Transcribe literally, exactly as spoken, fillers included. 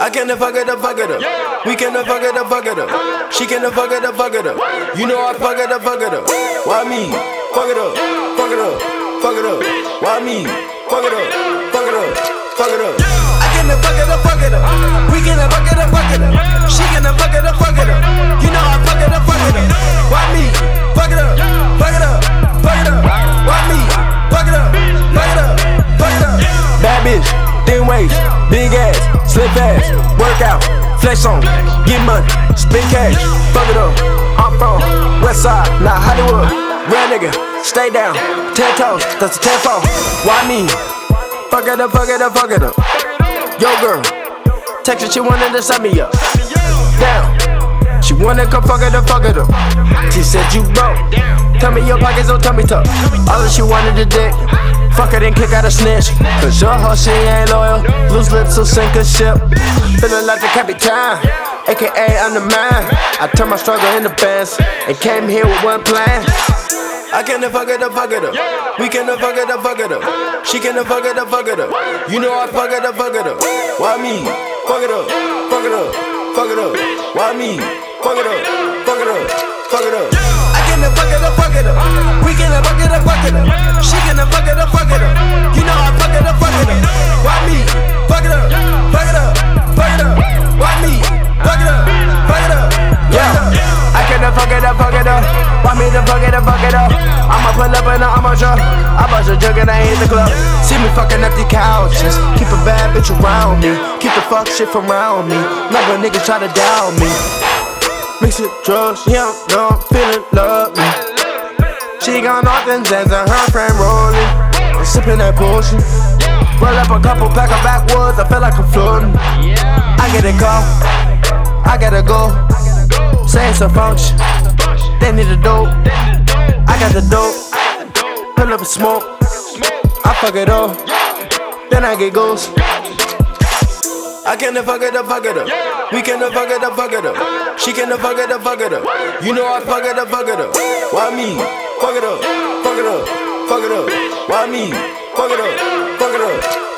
I can fuck it up, fuck it up. We can fuck it up, fuck it up. She can fuck it up, fuck it up. You know I fuck it up, fuck it up. Why me? Fuck it up, fuck it up, fuck it up. Why me? Fuck it up, fuck it up, fuck it up. I can fuck it up, fuck it up. We can fuck it up, fuck it up. She can fuck it up, fuck it up. You know I fuck it up, fuck it up. Why me? Fuck it up, fuck it up, fuck it up. Why me? Fuck it up, fuck it up, fuck it up. Bad bitch, thin waist, big ass, slip fast, work out, flex on, get money, spend cash, fuck it up. I'm from West Side, not Hollywood. Real nigga, stay down, ten toes, that's a ten four. Why me? Fuck it up, fuck it up, fuck it up. Yo girl, text her, she wanted to set me up. Down, she wanna come fuck it up, fuck it up. She said you broke, tell me your pockets, don't tell me tough. All that she wanted to dick, fuck it and kick out a snitch. Cause your hoe, she ain't loyal, loose lips will sink a ship. Feeling like the Capitan, A K A I'm the man. I turned my struggle into bands and came here with one plan. I can fuck it up, fuck it up. We can fuck it up, fuck it up. She can fuck it up, fuck it up. You know I fuck it up, fuck it up. Why me? Fuck it up, fuck it up, fuck it up. Why me? Fuck it up, fuck it up, fuck it up. I can fuck it up, fuck it up. We can fuck it up, fuck it up. She can fuck it up, fuck it up. You know I fuck it up, fuck it up. Why me? Fuck it up, fuck it up, fuck it up. Why me? Fuck it up, fuck it up. Yeah, I can fuck it up, fuck it up. Why me to fuck it up, fuck it up? I'ma pull up in a I'ma truck. I bust a jug and I hit the club. See me fucking up the couches. Keep a bad bitch around me. Keep the fuck shit from around me. Never niggas try to down me. Mix it drugs, yeah, no, I'm feeling love me. She gone off and Zans and her friend rolling. I'm sipping that bullshit. Roll up a couple pack of backwoods, I feel like I'm floating. I get a call, I gotta go. Say it's a function, they need a dope. I got the dope, pull up a smoke. I fuck it up, then I get ghost. I can fuck it up, fuck it up. We can fuck it up, fuck it up. She can fuck it up, fuck it up. You know I fuck it up, fuck it up. Why me? Fuck it up, fuck it up, fuck it up. Why me? Fuck it up, fuck it up.